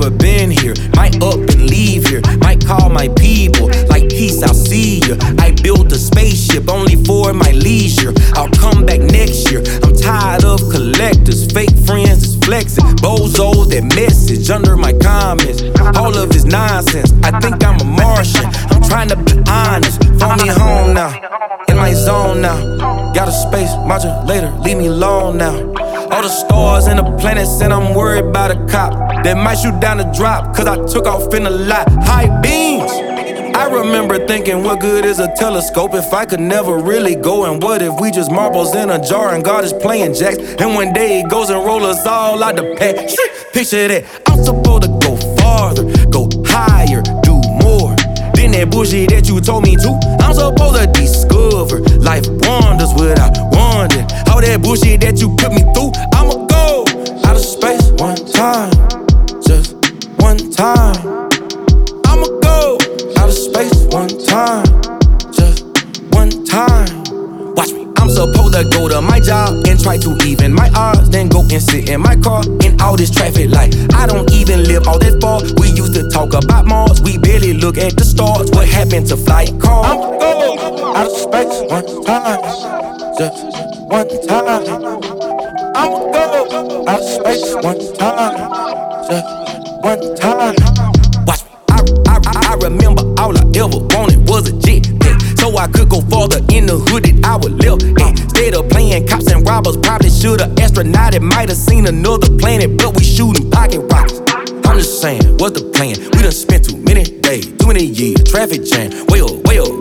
never been here. Might up and leave here. Might call my people. Like peace, I'll see ya. I built a spaceship only for my leisure. I'll come back next year. I'm tired of collectors. Fake friends is flexing. Bozos that message under my comments. All of this nonsense. I think I'm a Martian. I'm trying to be honest. Phone me home now. In my zone now. Got a space modulator. Leave me alone now. All the stars and the planets, and I'm worried about a cop that might shoot down the drop, cause I took off in a lot. High beams. I remember thinking, what good is a telescope if I could never really go? And what if we just marbles in a jar and God is playing jacks? And one day he goes and roll us all out the pack. Picture that. I'm supposed to go farther, go higher, do more than that bullshit that you told me to. I'm supposed to discover life wonders without wondering all that bullshit that you put me through. I'ma go out of space one time, just one time. I'ma go out of space one time, just one time. Watch me. I'm supposed to go to my job and try to even my odds, then go and sit in my car in all this traffic light. I don't even live all that far. We used to talk about Mars, we barely look at the stars. What happened to flight cars? I'ma go out of space one time, just one time. I'ma go out of space one time, just one time. Watch me. I remember all I ever wanted was a jet pack, so I could go farther in the hood that I would live in. Instead of playing cops and robbers, probably should've astronauted. Might've seen another planet, but we shooting pocket rockets. I'm just saying, what's the plan? We done spent too many days, too many years, traffic jam. Way up,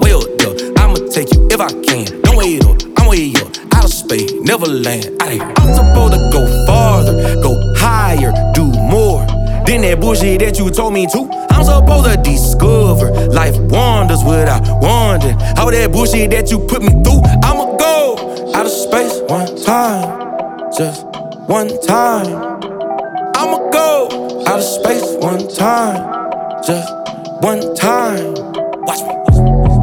I'ma take you if I can. Don't wait up, I'm way up. Out of space, never land. I'm supposed to go farther, go higher, do more than that bullshit that you told me to. I'm supposed to discover life wonders without wondering all that bullshit that you put me through. I'ma go out of space one time, just one time. I'ma go out of space one time, just one time. Watch me.